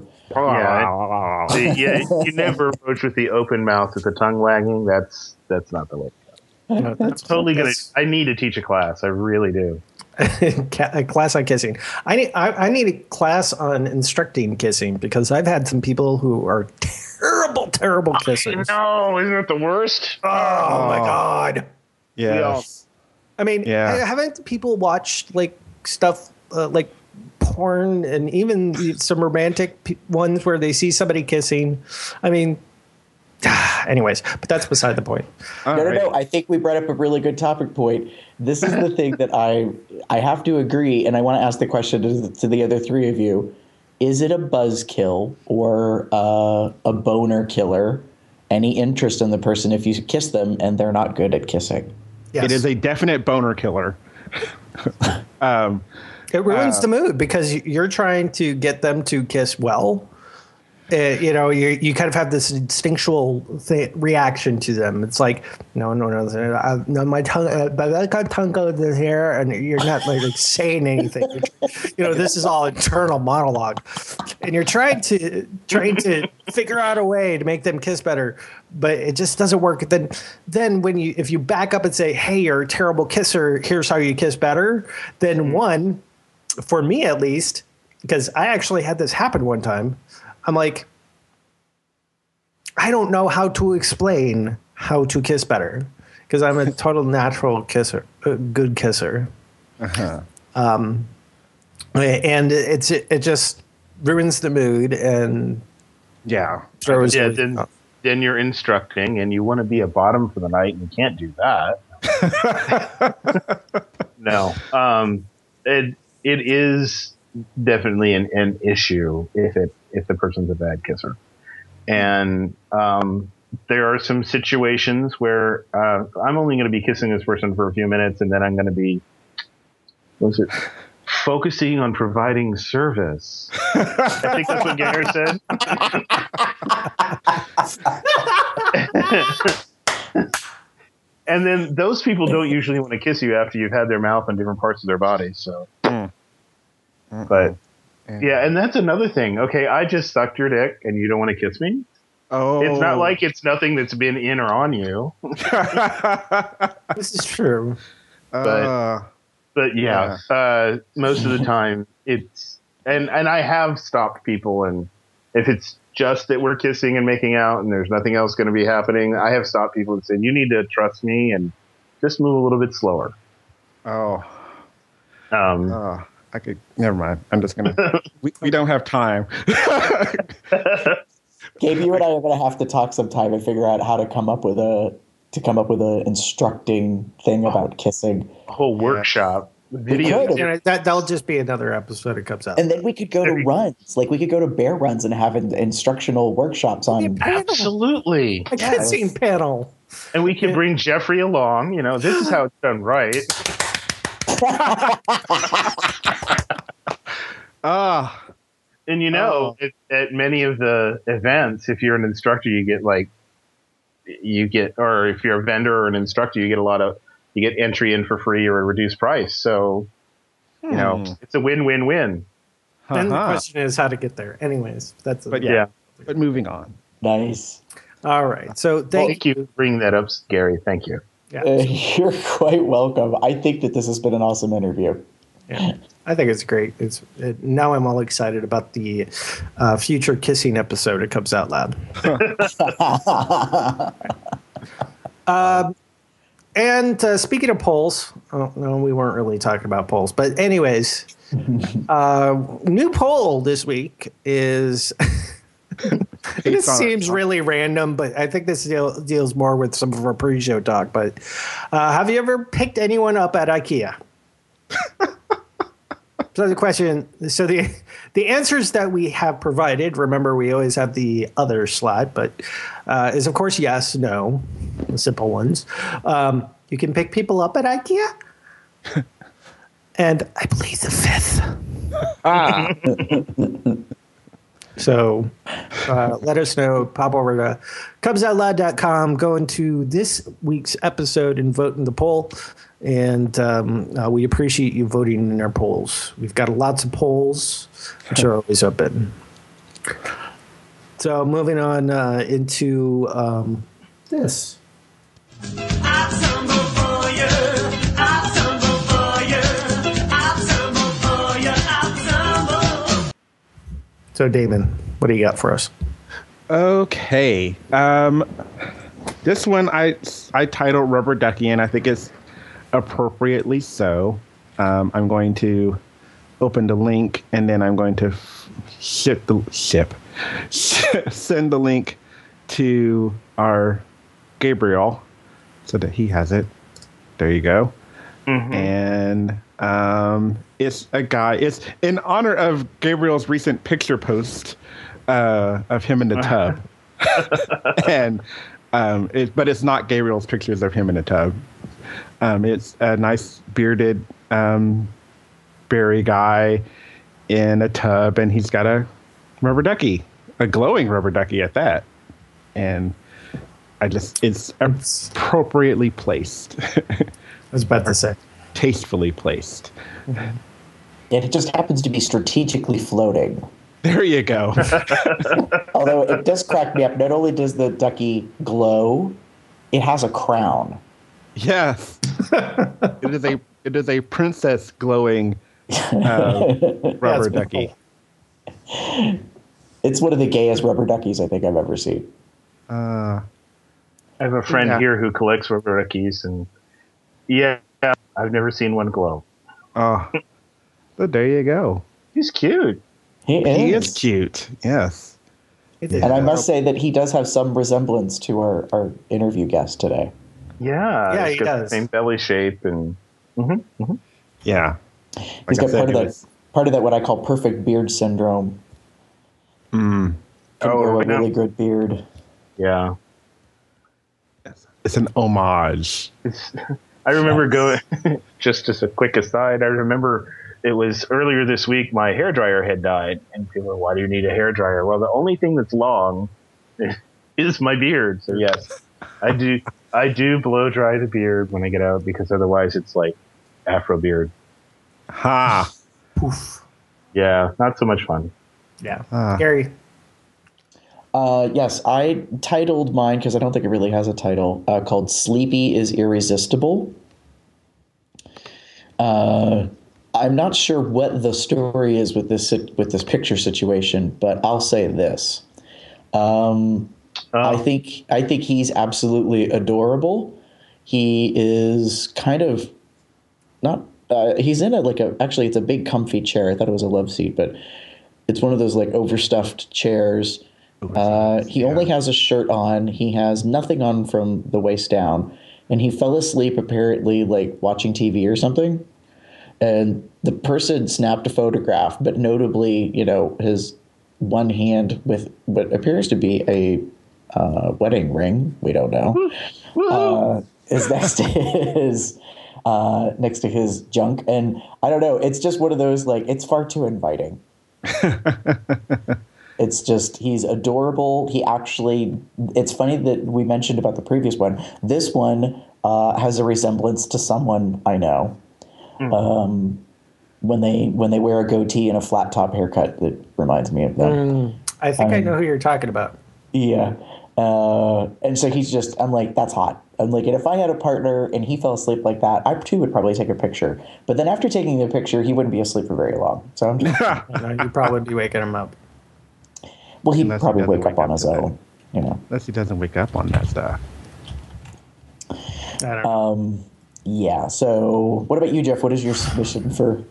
You never approach with the open mouth with the tongue wagging. That's not the way. No, that's Totally gonna. I need to teach a class. I really do. A class on kissing. I need a class on instructing kissing because I've had some people who are terrible kissers. No, isn't it the worst? Oh my God. Yes. I mean, haven't people watched like stuff like porn and even some romantic ones where they see somebody kissing? I mean, anyways, but that's beside the point. No. I think we brought up a really good topic point. This is the thing that I have to agree, and I want to ask the question to the other three of you. Is it a buzzkill or a boner killer? Any interest in the person if you kiss them and they're not good at kissing? Yes. It is a definite boner killer. It ruins the mood because you're trying to get them to kiss well. You kind of have this instinctual reaction to them. It's like, no, my tongue goes in here, and you're not like saying anything. This is all internal monologue, and you're trying to figure out a way to make them kiss better, but it just doesn't work. Then if you back up and say, hey, you're a terrible kisser, here's how you kiss better. Then one, for me at least, because I actually had this happen one time. I'm like, I don't know how to explain how to kiss better because I'm a total natural kisser, good kisser. Uh-huh. And it just ruins the mood and throws. Yeah, then you're instructing and you want to be a bottom for the night and you can't do that. No, it is definitely an issue if the person's a bad kisser. And there are some situations where I'm only going to be kissing this person for a few minutes and then I'm going to be focusing on providing service. I think that's what Gary said. And then those people don't usually want to kiss you after you've had their mouth on different parts of their body. So, but yeah, and that's another thing. Okay, I just sucked your dick, and you don't want to kiss me. Oh, it's not like it's nothing that's been in or on you. This is true. But yeah, most of the time it's and I have stopped people, and if it's just that we're kissing and making out and there's nothing else going to be happening, I have stopped people and said, you need to trust me and just move a little bit slower. I could, never mind. I'm just going to, we don't have time. Gabe, you and I are going to have to talk sometime and figure out how to come up with a instructing thing about kissing. A whole workshop. Video. That'll just be another episode that comes out. And then we could go to runs. Like we could go to bear runs and have instructional workshops on. Absolutely. A kissing panel. And we can bring Jeffrey along. This is how it's done right. And at many of the events, if you're an instructor, or if you're a vendor or an instructor, you get entry in for free or a reduced price. So, it's a win-win-win. Then the question is how to get there. Anyways, but moving on. Nice. All right. So thank you for bringing that up, Gary. Thank you. Yeah. You're quite welcome. I think that this has been an awesome interview. Yeah, I think it's great. Now I'm all excited about the future kissing episode. It comes out loud. And speaking of polls, no, we weren't really talking about polls, but anyways, new poll this week is. This seems really random, but I think this deals more with some of our pre-show talk. But have you ever picked anyone up at IKEA? So the question, the answers that we have provided, remember we always have the other slot, but is of course yes, no, the simple ones. You can pick people up at IKEA, and I believe the fifth. So let us know. Pop over to cubsoutloud.com, go into this week's episode and vote in the poll. And we appreciate you voting in our polls. We've got lots of polls, which are always open. So moving on into this. So, Damon, what do you got for us? Okay. This one I titled Rubber Ducky, and I think it's appropriately so. I'm going to open the link, and then I'm going to send the link to our Gabriel so that he has it. There you go. Mm-hmm. And it's a guy. It's in honor of Gabriel's recent picture post of him in the tub. And but it's not Gabriel's pictures of him in the tub. It's a nice bearded berry guy in a tub, and he's got a rubber ducky, a glowing rubber ducky at that. And it's appropriately placed. I was about to say. Tastefully placed. And it just happens to be strategically floating. There you go. Although it does crack me up. Not only does the ducky glow, it has a crown. Yes. It is a princess glowing rubber ducky. It's one of the gayest rubber duckies I think I've ever seen. I have a friend here who collects rubber duckies, and I've never seen one glow. Oh, but there you go. He's cute. He is cute. Yes. And I must say that he does have some resemblance to our interview guest today. Yeah, he does. The same belly shape and. Yeah. He's got part of that what I call perfect beard syndrome. Can grow a really good beard. Yeah. It's an homage. I remember going, just as a quick aside, I remember it was earlier this week, my hairdryer had died. And people were, why do you need a hairdryer? Well, the only thing that's long is my beard. So yes, I do blow dry the beard when I get out, because otherwise it's like Afro beard. Ha. Poof. Yeah, not so much fun. Yeah. Gary. Yes, I titled mine, because I don't think it really has a title, called Sleepy is Irresistible. I'm not sure what the story is with this picture situation, but I'll say this. I think he's absolutely adorable. He is kind of not he's in actually it's a big comfy chair. I thought it was a love seat, but it's one of those like overstuffed chairs. He only has a shirt on. He has nothing on from the waist down, and he fell asleep apparently like watching TV or something. And the person snapped a photograph, but notably, his one hand with what appears to be a wedding ring, we don't know, is next to his junk. And I don't know, it's just one of those, like, it's far too inviting. It's just, he's adorable. It's funny that we mentioned about the previous one. This one has a resemblance to someone I know. When they wear a goatee and a flat top haircut, that reminds me of them. I think I know who you're talking about. Yeah. And so I'm like, that's hot. I'm like, and if I had a partner and he fell asleep like that, I too would probably take a picture. But then after taking the picture, he wouldn't be asleep for very long. So I'm just, you'd probably be waking him up. Well, he'd probably wake up on his own, Unless he doesn't wake up on that stuff. I don't know. Yeah. So what about you, Jeff? What is your submission for?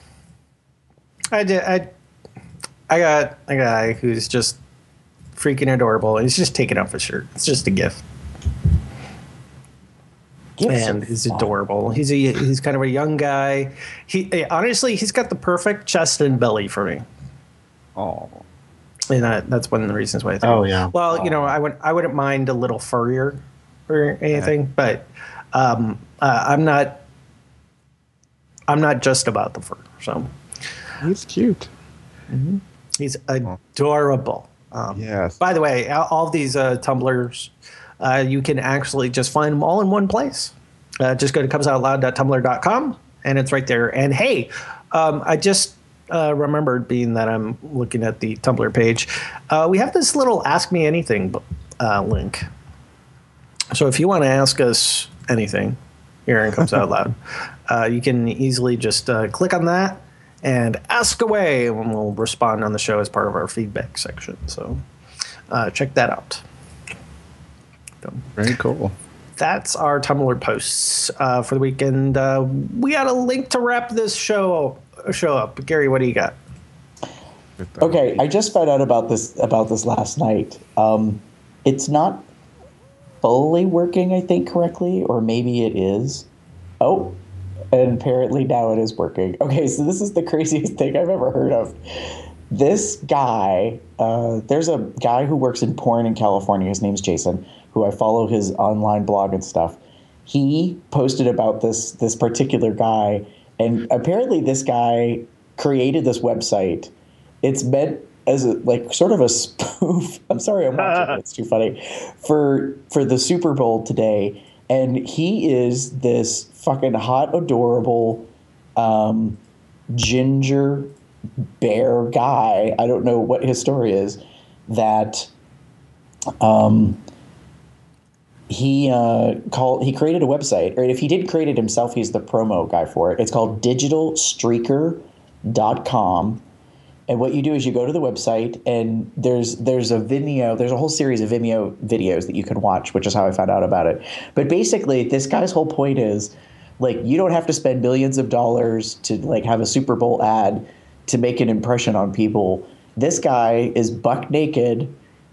I got a guy who's just freaking adorable. He's just taking off his shirt. It's just a gift. And he's adorable. He's kind of a young guy. Honestly, he's got the perfect chest and belly for me. Oh. And that's one of the reasons why I think. Oh yeah. Well, I wouldn't mind a little furrier or anything, but I'm not just about the fur. So he's cute. Mm-hmm. He's adorable. Yes. By the way, all of these Tumblrs, you can actually just find them all in one place. Just go to cubsoutloud.tumblr.com, and it's right there. And hey, I just remembered, being that I'm looking at the Tumblr page, we have this little Ask Me Anything link. So if you want to ask us anything here in Cubs Out Loud, you can easily just click on that and ask away, and we'll respond on the show as part of our feedback section. So check that out. So, Very cool. that's our Tumblr posts for the weekend. We got a link to wrap this show up. Gary, what do you got? Okay, I just found out about this last night. It's not fully working, I think, correctly, or maybe it is. Oh, and apparently now it is working. Okay, so this is the craziest thing I've ever heard of. This guy, there's a guy who works in porn in California. His name's Jason, who I follow his online blog and stuff. He posted about this particular guy, and apparently this guy created this website. It's meant as sort of a spoof. I'm sorry, I'm watching it. It's too funny for the Super Bowl today, and he is this fucking hot, adorable, ginger bear guy. I don't know what his story is. That he created a website, or if he didn't create it himself, he's the promo guy for it. It's called digitalstreaker.com. And what you do is you go to the website, and there's a whole series of Vimeo videos that you can watch, which is how I found out about it. But basically, this guy's whole point is, you don't have to spend millions of dollars to have a Super Bowl ad to make an impression on people. This guy is buck naked,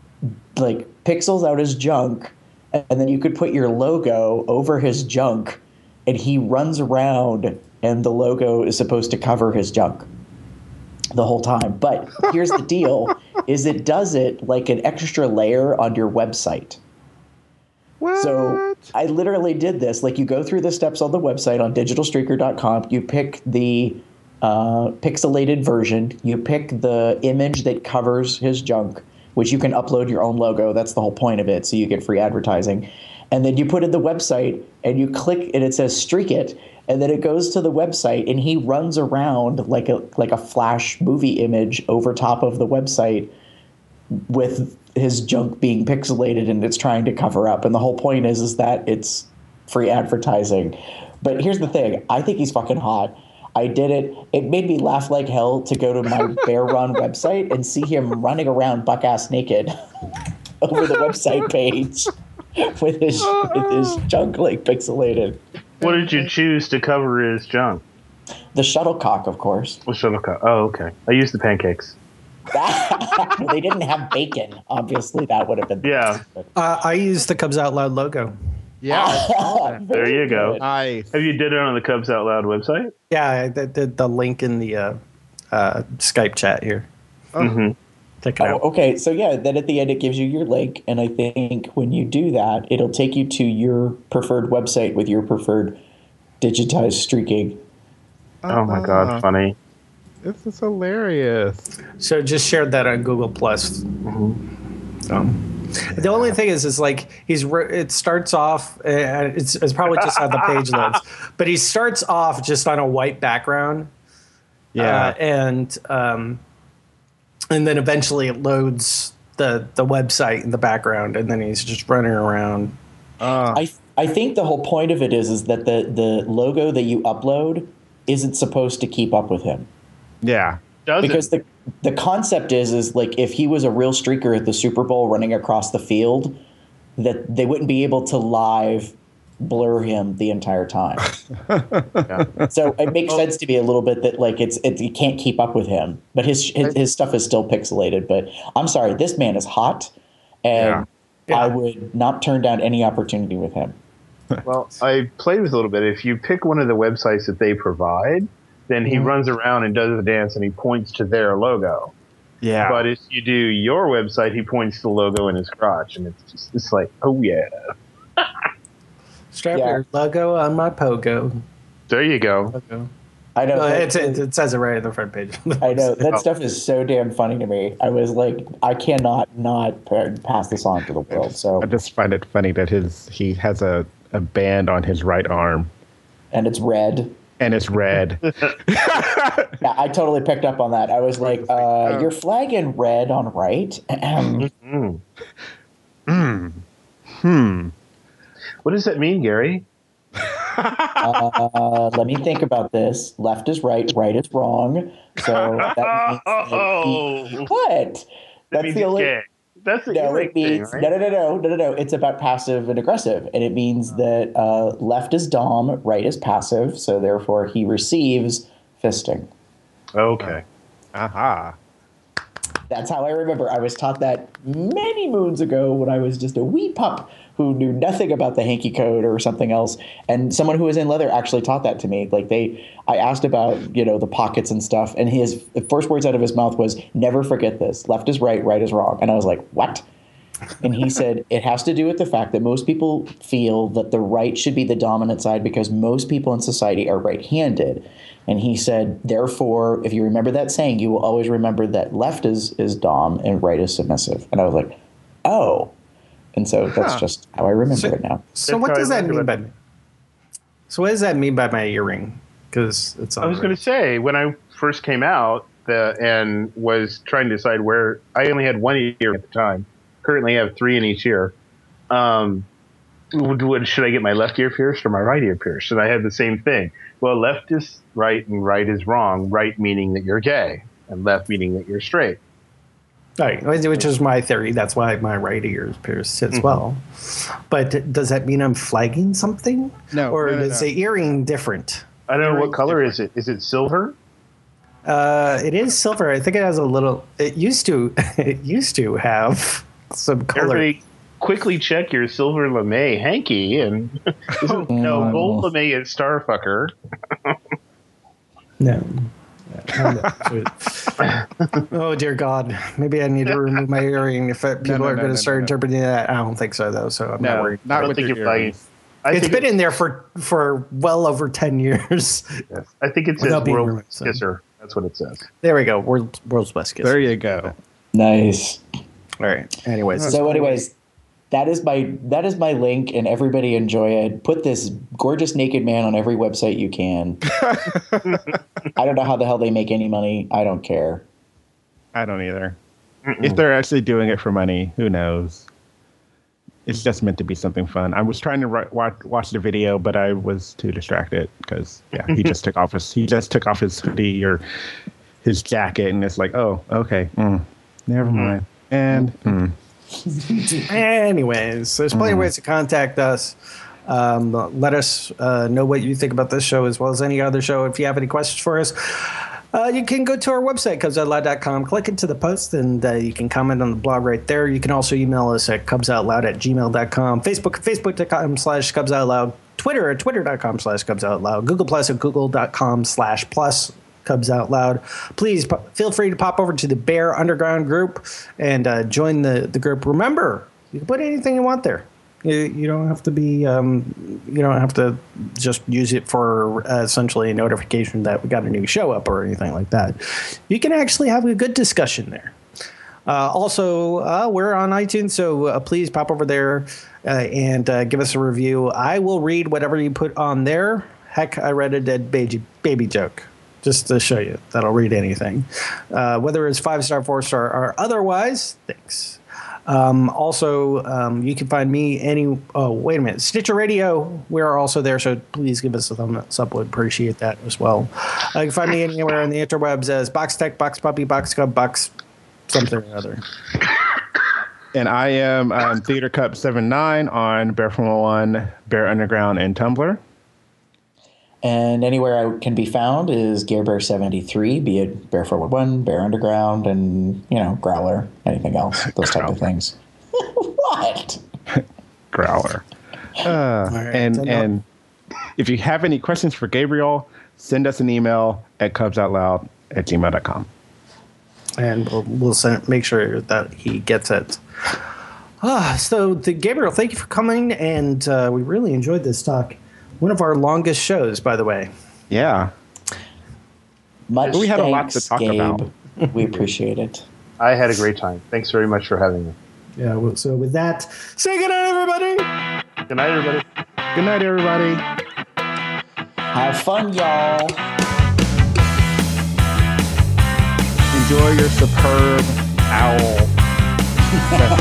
pixels out his junk, and then you could put your logo over his junk, and he runs around, and the logo is supposed to cover his junk the whole time. But here's the deal, is it does it like an extra layer on your website. What? So I literally did this. You go through the steps on the website on digitalstreaker.com. You pick the pixelated version. You pick the image that covers his junk, which you can upload your own logo. That's the whole point of it, so you get free advertising. And then you put in the website, and you click, and it says streak it. And then it goes to the website, and he runs around like a flash movie image over top of the website with his junk being pixelated, and it's trying to cover up. And the whole point is that it's free advertising. But here's the thing. I think he's fucking hot. I did it. It made me laugh like hell to go to my Bear Run website and see him running around buck-ass naked over the website page with his junk pixelated. What did you choose to cover his junk? The shuttlecock, of course. The shuttlecock. Oh, okay. I used the pancakes. They didn't have bacon. Obviously, that would have been. Yeah. I used the Cubs Out Loud logo. Yeah. There you go. Nice. Have you did it on the Cubs Out Loud website? Yeah, I did the link in the Skype chat here. Mm-hmm. Check it out. Okay. So yeah, then at the end it gives you your link, and I think when you do that, it'll take you to your preferred website with your preferred digitized streaking. Oh my God, funny. This is hilarious. So just shared that on Google Plus. The only thing is it starts off. It's probably just how the page loads, but he starts off just on a white background. Yeah. And then eventually it loads the website in the background, and then he's just running around. I think the whole point of it is that the logo that you upload isn't supposed to keep up with him. Yeah. Because the concept is if he was a real streaker at the Super Bowl running across the field, that they wouldn't be able to live blur him the entire time. Yeah. So it makes sense to me a little bit that you can't keep up with him, but his stuff is still pixelated. But I'm sorry, this man is hot, and I would not turn down any opportunity with him. Well, I played with it a little bit. If you pick one of the websites that they provide, then he runs around and does the dance, and he points to their logo. Yeah. But if you do your website, he points to the logo in his crotch, and it's like, oh yeah. Strap your logo on my pogo. There you go. Logo. I know. No, it says it right on the front page. I know. That stuff is so damn funny to me. I was like, I cannot not pass this on to the world. So I just find it funny that he has a band on his right arm. And it's red. And it's red. Yeah, I totally picked up on that. I was like, your flag in red on right. What does that mean, Gary? Let me think about this. Left is right, right is wrong. So that means what? That means it's gay. That's the it means thing, right? No. It's about passive and aggressive, and it means that left is dom, right is passive. So therefore, he receives fisting. Okay. Aha. That's how I remember. I was taught that many moons ago when I was just a wee pup who knew nothing about the hanky code or something else. And someone who was in leather actually taught that to me. Like I asked about, the pockets and stuff. And the first words out of his mouth was, never forget this. Left is right, right is wrong. And I was like, what? And he said, it has to do with the fact that most people feel that the right should be the dominant side because most people in society are right-handed. And he said, therefore, if you remember that saying, you will always remember that left is dom and right is submissive. And I was like, oh. And so that's just how I remember it now. So what does that mean by? So what does that mean by my earring? Because it's. I was going to say when I first came out and was trying to decide where I only had one ear at the time. Currently, I have 3 in each ear. Should I get my left ear pierced or my right ear pierced? And I had the same thing. Well, left is right and right is wrong. Right meaning that you're gay, and left meaning that you're straight. Right, which is my theory. That's why my right ear is pierced as well. But does that mean I'm flagging something? No. Or no, is the earring different? I don't know what color is it. Is it silver? It is silver. I think it has a little. It used to have some color. Everybody, quickly check your silver lame hanky and no gold lame is starfucker. No. Oh dear God! Maybe I need to remove my earring if people are going to start interpreting that. I don't think so though. So I'm not worried. Not I with think your you're flagging. earrings. It's been in there for well over 10 years. Yes. I think it says world's best kisser. That's what it says. There we go. World's best kisser. There you go. Nice. All right. Anyways. That is my link, and everybody enjoy it. Put this gorgeous naked man on every website you can. I don't know how the hell they make any money. I don't care. I don't either. If they're actually doing it for money, who knows? It's just meant to be something fun. I was trying to watch the video, but I was too distracted because he just took off his hoodie or his jacket, and it's like, oh, okay, never mind. And anyways, there's plenty of ways to contact us. Let us know what you think about this show as well as any other show. If you have any questions for us, you can go to our website, cubsoutloud.com, click into the post, and you can comment on the blog right there. You can also email us at cubsoutloud@gmail.com, facebook.com/cubsoutloud, Twitter at twitter.com/cubsoutloud, Google+ at google.com/plus Cubs Out Loud. Please feel free to pop over to the Bear Underground group and join the group. Remember, you can put anything you want there. You don't have to be. You don't have to just use it for essentially a notification that we got a new show up or anything like that. You can actually have a good discussion there. Also, we're on iTunes, so please pop over there and give us a review. I will read whatever you put on there. Heck, I read a dead baby joke. Just to show you that I'll read anything, whether it's 5-star, 4-star, or otherwise. Thanks. Also, you can find me wait a minute. Stitcher Radio, we're also there, so please give us a thumbs up. Would appreciate that as well. You can find me anywhere on the interwebs as Box Tech, Box Puppy, Box Cub, Box something or other. And I am Theater Cup 79 on Bear Formula 1, Bear Underground, and Tumblr. And anywhere I can be found is GearBear73, be it Bear Forward 1, Bear Underground, and, Growler, anything else, those type of things. What? Growler. And if you have any questions for Gabriel, send us an email at cubsoutloud@gmail.com. And we'll make sure that he gets it. So, Gabriel, thank you for coming, and we really enjoyed this talk. One of our longest shows, by the way. Yeah. Much We had a lot to thanks, talk Gabe. about. We appreciate it. I had a great time. Thanks very much for having me. Yeah. Well, so with that, say good night, everybody. Good night, everybody. Good night, everybody. Have fun, y'all. Enjoy your superb owl.